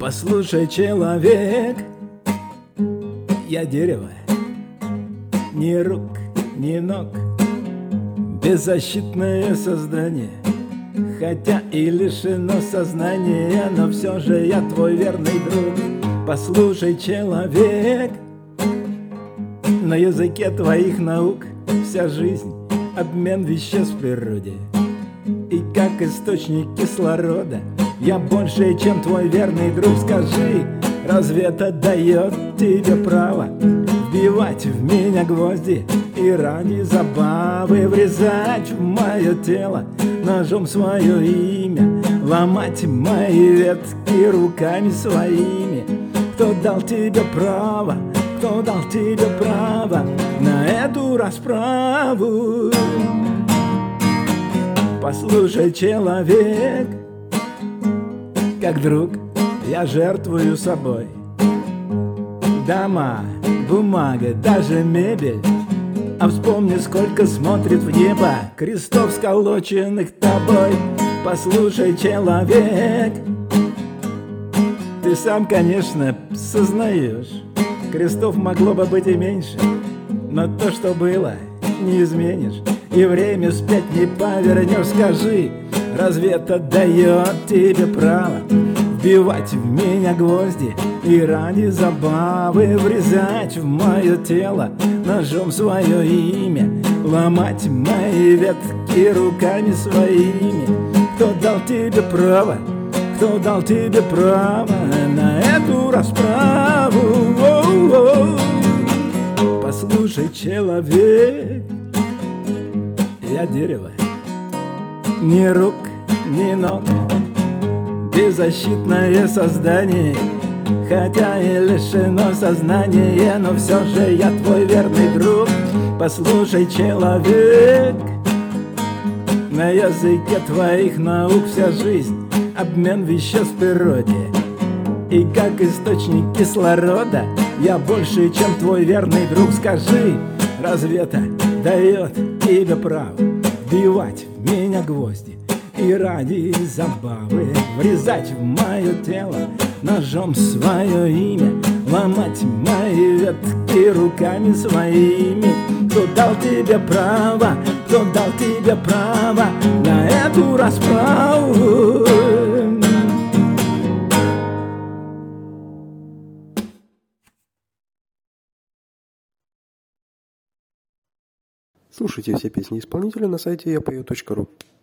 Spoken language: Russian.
Послушай, человек, я дерево, ни рук, ни ног, беззащитное создание, хотя и лишено сознания, но все же я твой верный друг. Послушай, человек, на языке твоих наук вся жизнь — обмен веществ в природе. И как источник кислорода я больше, чем твой верный друг. Скажи, разве это дает тебе право вбивать в меня гвозди и ради забавы врезать в мое тело ножом свое имя, ломать мои ветки руками своими? Кто дал тебе право, кто дал тебе право на эту расправу? Послушай, человек, как друг я жертвую собой. Дома, бумага, даже мебель. А вспомни, сколько смотрит в небо крестов, сколоченных тобой. Послушай, человек, ты сам, конечно, сознаешь, крестов могло бы быть и меньше, но то, что было, не изменишь, и время вспять не повернешь. Скажи, разве это дает тебе право вбивать в меня гвозди и ради забавы врезать в мое тело ножом свое имя, ломать мои ветки руками своими? Кто дал тебе право, кто дал тебе право на эту расправу? Послушай, человек, я дерево, ни рук, ни ног, беззащитное создание, хотя и лишено сознания, но все же я твой верный друг. Послушай, человек, на языке твоих наук вся жизнь — обмен веществ в природе. И как источник кислорода я больше, чем твой верный друг. Скажи, разве это дает тебе право вбивать в меня гвозди и ради забавы врезать в мое тело ножом свое имя, ломать мои ветки руками своими? Кто дал тебе право, кто дал тебе право на эту расправу? Слушайте все песни исполнителя на сайте yapeo.ru.